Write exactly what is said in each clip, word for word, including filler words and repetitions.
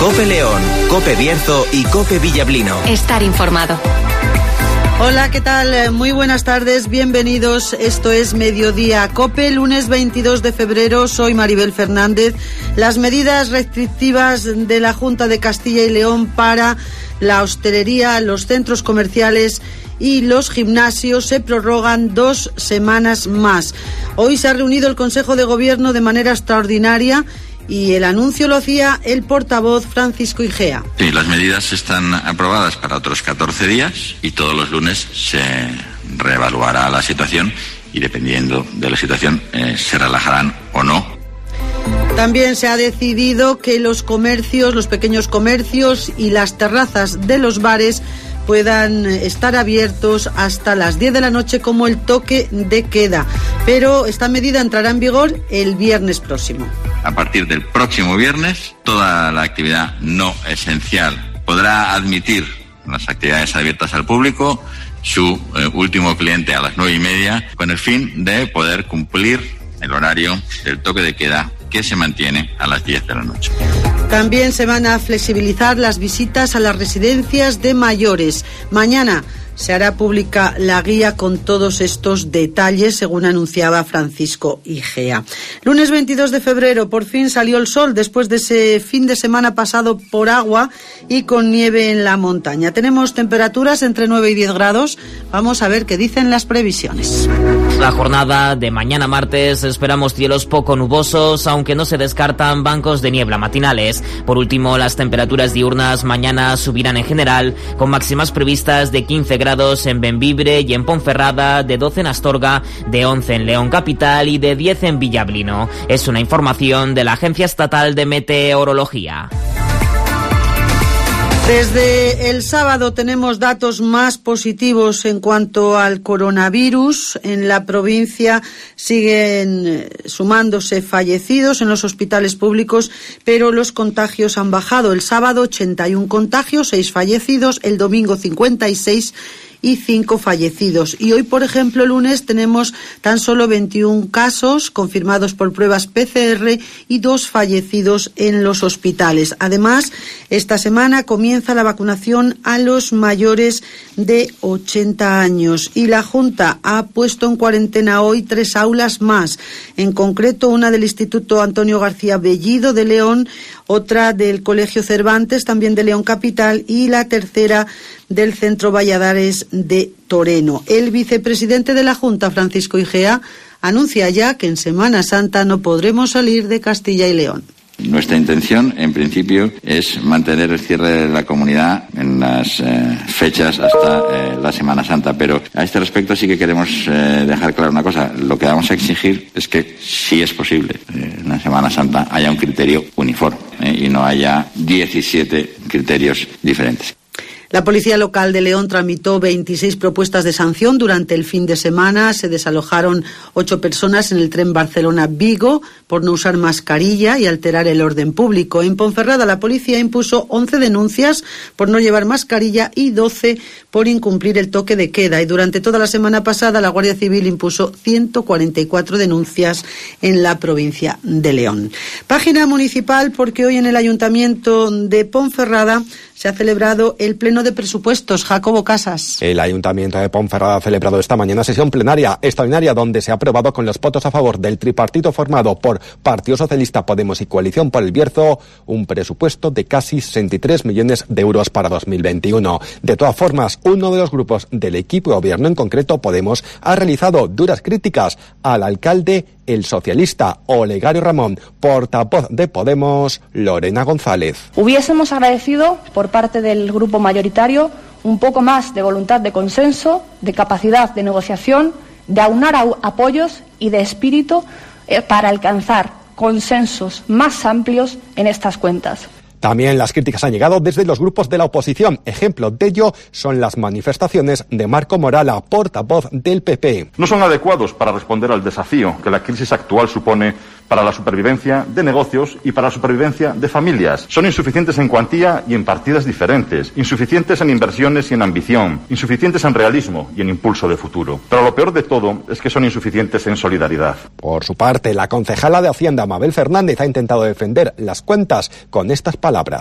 COPE León, COPE Bierzo y COPE Villablino. Estar informado. Hola, ¿qué tal? Muy buenas tardes, bienvenidos. Esto es Mediodía COPE, lunes veintidós de febrero. Soy Maribel Fernández. Las medidas restrictivas de la Junta de Castilla y León para la hostelería, los centros comerciales y los gimnasios se prorrogan dos semanas más. Hoy se ha reunido el Consejo de Gobierno de manera extraordinaria y el anuncio lo hacía el portavoz Francisco Igea. Sí, las medidas están aprobadas para otros catorce días y todos los lunes se reevaluará la situación y dependiendo de la situación eh, se relajarán o no. También se ha decidido que los comercios, los pequeños comercios y las terrazas de los bares puedan estar abiertos hasta las diez de la noche como el toque de queda. Pero esta medida entrará en vigor el viernes próximo. A partir del próximo viernes, toda la actividad no esencial podrá admitir las actividades abiertas al público, su eh, último cliente a las nueve y media, con el fin de poder cumplir el horario del toque de queda que se mantiene a las diez de la noche. También se van a flexibilizar las visitas a las residencias de mayores. Mañana se hará pública la guía con todos estos detalles, según anunciaba Francisco Igea. Lunes veintidós de febrero, por fin salió el sol después de ese fin de semana pasado por agua y con nieve en la montaña. Tenemos temperaturas entre nueve y diez grados. Vamos a ver qué dicen las previsiones. La jornada de mañana martes esperamos cielos poco nubosos, aunque no se descartan bancos de niebla matinales. Por último, las temperaturas diurnas mañana subirán en general, con máximas previstas de quince grados en Bembibre y en Ponferrada, de doce en Astorga, de once en León Capital y de diez en Villablino. Es una información de la Agencia Estatal de Meteorología. Desde el sábado tenemos datos más positivos en cuanto al coronavirus. En la provincia siguen sumándose fallecidos en los hospitales públicos, pero los contagios han bajado. El sábado ochenta y uno contagios, seis fallecidos, el domingo cincuenta y seis y cinco fallecidos. Y hoy, por ejemplo, lunes, tenemos tan solo veintiún casos confirmados por pruebas P C R y dos fallecidos en los hospitales. Además, esta semana comienza la vacunación a los mayores de ochenta años y la Junta ha puesto en cuarentena hoy tres aulas más, en concreto una del Instituto Antonio García Bellido de León, otra del Colegio Cervantes, también de León Capital, y la tercera del Centro Valladares de Toreno. El vicepresidente de la Junta, Francisco Igea, anuncia ya que en Semana Santa no podremos salir de Castilla y León. Nuestra intención, en principio, es mantener el cierre de la comunidad en las eh, fechas hasta eh, la Semana Santa. Pero a este respecto sí que queremos eh, dejar claro una cosa. Lo que vamos a exigir es que, si es posible, eh, en la Semana Santa haya un criterio uniforme eh, y no haya diecisiete criterios diferentes. La Policía Local de León tramitó veintiséis propuestas de sanción durante el fin de semana. Se desalojaron ocho personas en el tren Barcelona-Vigo por no usar mascarilla y alterar el orden público. En Ponferrada, la policía impuso once denuncias por no llevar mascarilla y doce por incumplir el toque de queda. Y durante toda la semana pasada, la Guardia Civil impuso ciento cuarenta y cuatro denuncias en la provincia de León. Página municipal, porque hoy en el Ayuntamiento de Ponferrada se ha celebrado el Pleno de Presupuestos. Jacobo Casas. El Ayuntamiento de Ponferrada ha celebrado esta mañana sesión plenaria extraordinaria donde se ha aprobado con los votos a favor del tripartito formado por Partido Socialista, Podemos y Coalición por el Bierzo un presupuesto de casi sesenta y tres millones de euros para dos mil veintiuno. De todas formas, uno de los grupos del equipo de gobierno, en concreto Podemos, ha realizado duras críticas al alcalde, el socialista Olegario Ramón. Portavoz de Podemos, Lorena González. Hubiésemos agradecido por parte del grupo mayoritario un poco más de voluntad de consenso, de capacidad de negociación, de aunar apoyos y de espíritu eh, para alcanzar consensos más amplios en estas cuentas. También las críticas han llegado desde los grupos de la oposición. Ejemplo de ello son las manifestaciones de Marco Morala, portavoz del P P. No son adecuados para responder al desafío que la crisis actual supone para la supervivencia de negocios y para la supervivencia de familias. Son insuficientes en cuantía y en partidas diferentes, insuficientes en inversiones y en ambición, insuficientes en realismo y en impulso de futuro. Pero lo peor de todo es que son insuficientes en solidaridad. Por su parte, la concejala de Hacienda, Mabel Fernández, ha intentado defender las cuentas con estas palabras.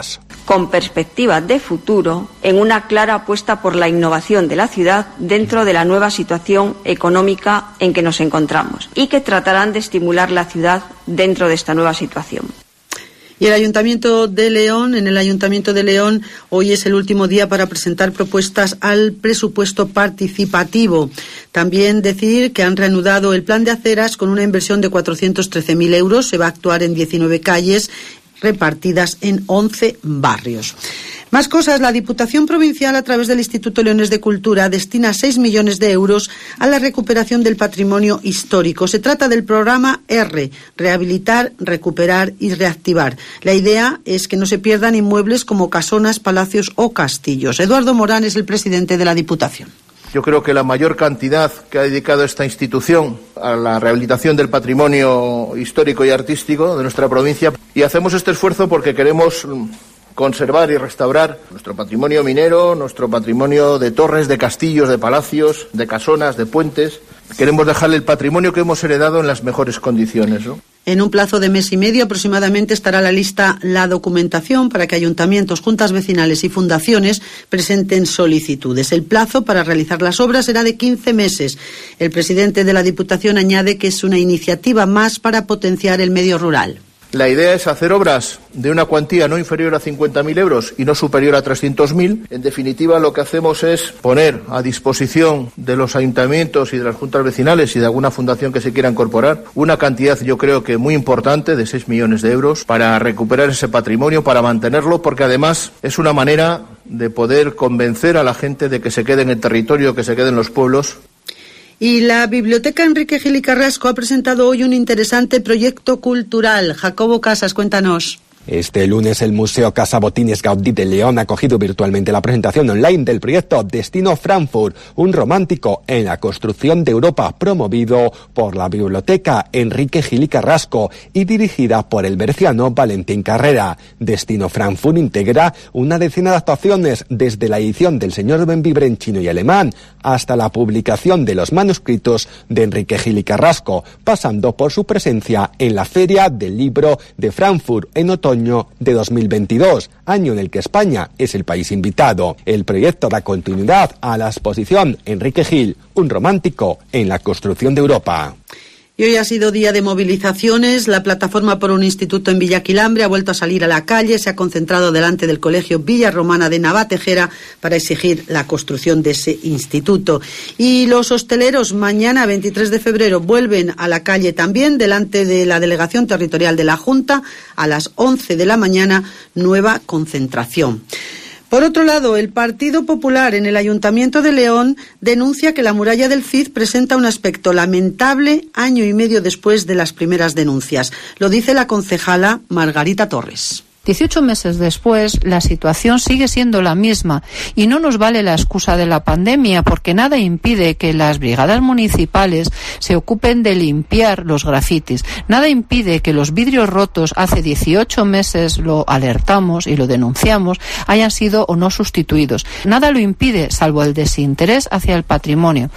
con perspectivas de futuro, en una clara apuesta por la innovación de la ciudad dentro de la nueva situación económica en que nos encontramos y que tratarán de estimular la ciudad dentro de esta nueva situación. Y el Ayuntamiento de León, en el Ayuntamiento de León, hoy es el último día para presentar propuestas al presupuesto participativo. También decir que han reanudado el plan de aceras con una inversión de cuatrocientos trece mil euros. Se va a actuar en diecinueve calles repartidas en once barrios. Más cosas, la Diputación Provincial, a través del Instituto Leonés de Cultura, destina seis millones de euros a la recuperación del patrimonio histórico. Se trata del programa R, Rehabilitar, Recuperar y Reactivar. La idea es que no se pierdan inmuebles como casonas, palacios o castillos. Eduardo Morán es el presidente de la Diputación. Yo creo que la mayor cantidad que ha dedicado esta institución a la rehabilitación del patrimonio histórico y artístico de nuestra provincia, y hacemos este esfuerzo porque queremos conservar y restaurar nuestro patrimonio minero, nuestro patrimonio de torres, de castillos, de palacios, de casonas, de puentes. Queremos dejarle el patrimonio que hemos heredado en las mejores condiciones, ¿no? En un plazo de mes y medio aproximadamente estará la lista la documentación para que ayuntamientos, juntas vecinales y fundaciones presenten solicitudes. El plazo para realizar las obras será de quince meses. El presidente de la Diputación añade que es una iniciativa más para potenciar el medio rural. La idea es hacer obras de una cuantía no inferior a cincuenta mil euros y no superior a trescientos mil. En definitiva, lo que hacemos es poner a disposición de los ayuntamientos y de las juntas vecinales y de alguna fundación que se quiera incorporar una cantidad, yo creo que muy importante, de seis millones de euros para recuperar ese patrimonio, para mantenerlo, porque además es una manera de poder convencer a la gente de que se quede en el territorio, que se quede en los pueblos. Y la Biblioteca Enrique Gil y Carrasco ha presentado hoy un interesante proyecto cultural. Jacobo Casas, cuéntanos. Este lunes el Museo Casa Botines Gaudí de León ha acogido virtualmente la presentación online del proyecto Destino Frankfurt, un romántico en la construcción de Europa, promovido por la Biblioteca Enrique Gil y Carrasco y dirigida por el berciano Valentín Carrera. Destino Frankfurt integra una decena de actuaciones, desde la edición del Señor Benvibre en chino y alemán hasta la publicación de los manuscritos de Enrique Gil y Carrasco, pasando por su presencia en la Feria del Libro de Frankfurt en otoño de dos mil veintidós, año en el que España es el país invitado. El proyecto da continuidad a la exposición Enrique Gil, un romántico en la construcción de Europa. Y hoy ha sido día de movilizaciones. La plataforma por un instituto en Villaquilambre ha vuelto a salir a la calle. Se ha concentrado delante del Colegio Villa Romana de Navatejera para exigir la construcción de ese instituto. Y los hosteleros mañana, veintitrés de febrero, vuelven a la calle también delante de la Delegación Territorial de la Junta a las once de la mañana, nueva concentración. Por otro lado, el Partido Popular en el Ayuntamiento de León denuncia que la muralla del Cid presenta un aspecto lamentable año y medio después de las primeras denuncias. Lo dice la concejala Margarita Torres. dieciocho meses después, la situación sigue siendo la misma y no nos vale la excusa de la pandemia, porque nada impide que las brigadas municipales se ocupen de limpiar los grafitis. Nada impide que los vidrios rotos, hace dieciocho meses lo alertamos y lo denunciamos, hayan sido o no sustituidos. Nada lo impide, salvo el desinterés hacia el patrimonio.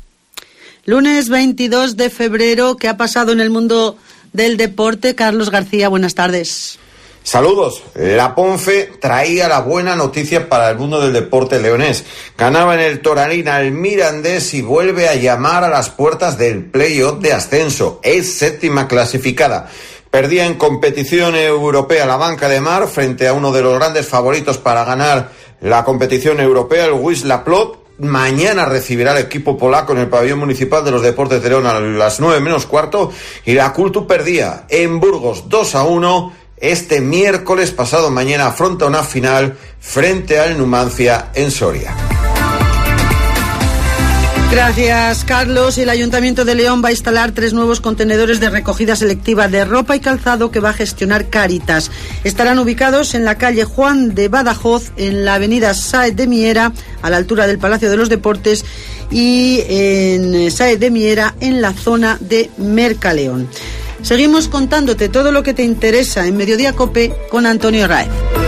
Lunes veintidós de febrero, ¿qué ha pasado en el mundo del deporte? Carlos García, buenas tardes. Saludos. La Ponfe traía la buena noticia para el mundo del deporte leonés. Ganaba en el Toralín al Mirandés y vuelve a llamar a las puertas del play-off de ascenso. Es séptima clasificada. Perdía en competición europea la Banca de Mar frente a uno de los grandes favoritos para ganar la competición europea, el Wisła Płock. Mañana recibirá el equipo polaco en el pabellón municipal de los Deportes de León a las nueve menos cuarto. Y la Cultu perdía en Burgos dos a uno. Este miércoles pasado mañana afronta una final frente al Numancia en Soria. Gracias, Carlos. El Ayuntamiento de León va a instalar tres nuevos contenedores de recogida selectiva de ropa y calzado que va a gestionar Cáritas. Estarán ubicados en la calle Juan de Badajoz, en la avenida Sáez de Miera, a la altura del Palacio de los Deportes, y en Sáez de Miera, en la zona de Mercaleón. Seguimos contándote todo lo que te interesa en Mediodía COPE con Antonio Raez.